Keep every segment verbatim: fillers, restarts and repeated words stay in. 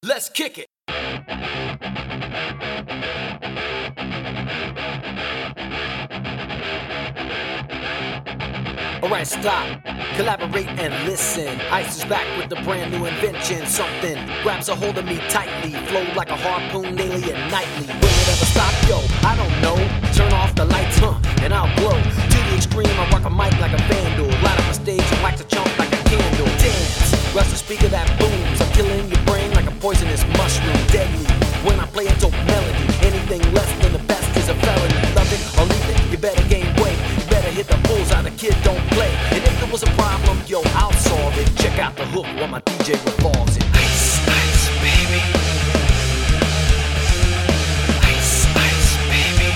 Let's kick it. Alright, stop, collaborate and listen. Ice is back with the brand new invention. Something grabs a hold of me tightly, flow like a harpoon daily and nightly. Will it ever stop? Yo, I don't know. Turn off the lights, huh, and I'll glow. To the extreme, I rock a mic like a vandal. Light up a stage and wax a chump like a candle. Dance, rush the speaker that booms. I'm killing your brain like a poisonous mushroom. Deadly, when I play a dope melody. Anything less than the best is a felony. Love it or leave it, you better gain weight. You better hit the bullseye, the kid don't play. And if there was a problem, yo, I'll solve it. Check out the hook while my D J revolves it. Ice, ice, baby. Ice, ice, baby.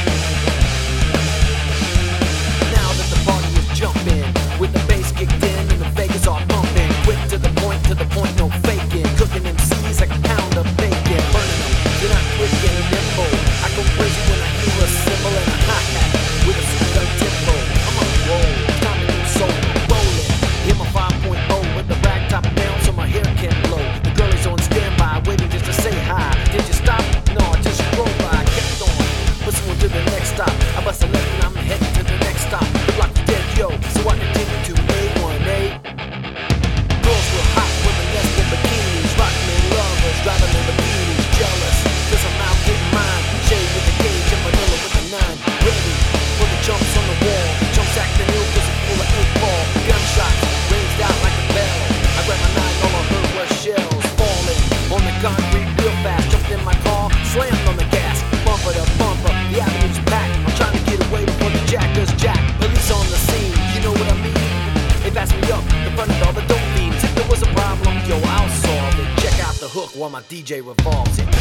Now that the party is jumping, with the bass kicked in and the Vegas are pumping. Quick to the point, to the point, no faking. Cooking M Cs like a pound of bacon. Burning them, you're not quick and nimble. I go crazy when I hear a cymbal and a hi-hat with a super tempo. I'm on a roll, time to do solo, rolling. Hit my five point oh with the rag top down so my hair can blow. The girl is on standby, waiting just to say hi. Did you stop? No, I just rolled by, kept on. Pursuing to the next stop. I bust a left and I'm heading to the next stop. The block is dead, yo, so I continue to A one A. Girls were hot with the nest in bikinis, rocking in lovers, driving in bikinis, jealous. Cause I'm out getting mine. Shade with the cage and vanilla with the nine. Ready for the jumps on the wall. Jumps acting ill cause it's full of eight ball. Gunshots raised out like a bell. I grab my nine, all I heard was shells falling on the concrete real fast. Jumped in my car, slammed on the gas. Bumper to bumper, the avenue's packed. I'm trying to get away before the jackers jack. Police on the scene, you know what I mean? They passed me up in front of all the dope fiends. If there was a problem, yo, I'll solve it. Check out the hook while my D J revolves it.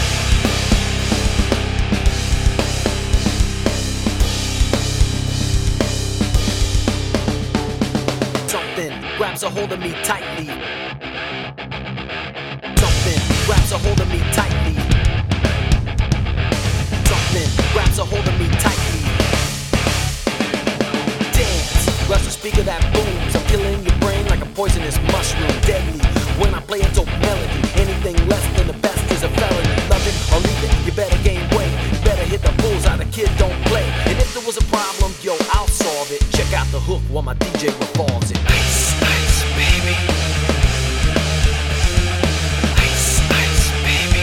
Something grabs a hold of me tightly. Something grabs a hold of me tightly. Something grabs a hold of me tightly. Dance, rush the speaker that booms. I'm killing your brain like a poisonous mushroom. Deadly, when I play a dope melody. Anything less than the best is a felony. Love it or leave it, you better gain weight. You better hit the bullseye, the kid don't play. And if there was a problem, yo, I'll solve it. Check out the hook while my D J revolves it. Ice, ice, baby. Ice, ice, baby.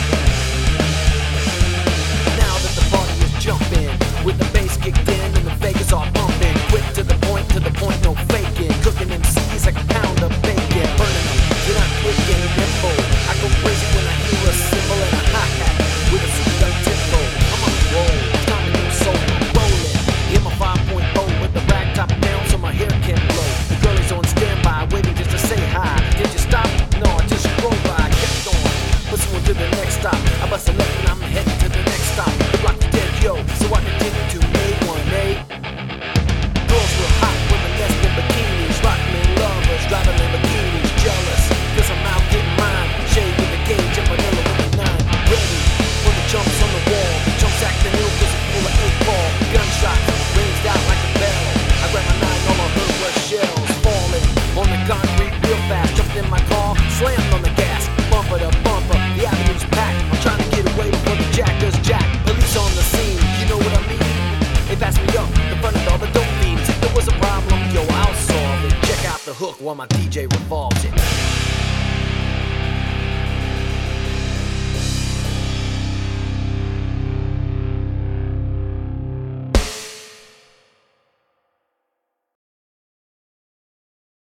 Now that the party is jumping, with the bass kicked in and the Vegas are pumping. Quick to the point, to the point, no faking. Cooking M Cs like a pound of bacon. Burning them, you're not quick and nimble. I go crazy when I hear a cymbal and a hi-hat with a super tempo. I'm on a roll, time to do solo, rolling. Hit my five point oh with the rag top down so my hair can blow. The girl is on standby, waiting just to say hi. Did you stop? No, I just rolled by, kept on. Pursuing to the next stop. I bust a left and I'm heading to the next stop. The block is dead, yo, so I continue to A one A. Girls were hot with the nest in bikinis, rocking in lovers, driving in bikinis, jealous. Cause I'm out getting mine. Shade with the gauge and vanilla with the nine. Ready for the jumps on the wall. Jumps acting ill cause it's full of eight ball. Gunshots raised out like a bell. I grab my nine, all I heard was shells falling on the concrete real fast. Jumped in my car, slammed on the gas. Bumper to bumper, the avenue's packed. I'm trying to get away before the jackers jack. Police on the scene, you know what I mean? They passed me up in front of all the dope fiends. If there was a problem, yo, I'll solve it. Check out the hook while my D J revolves.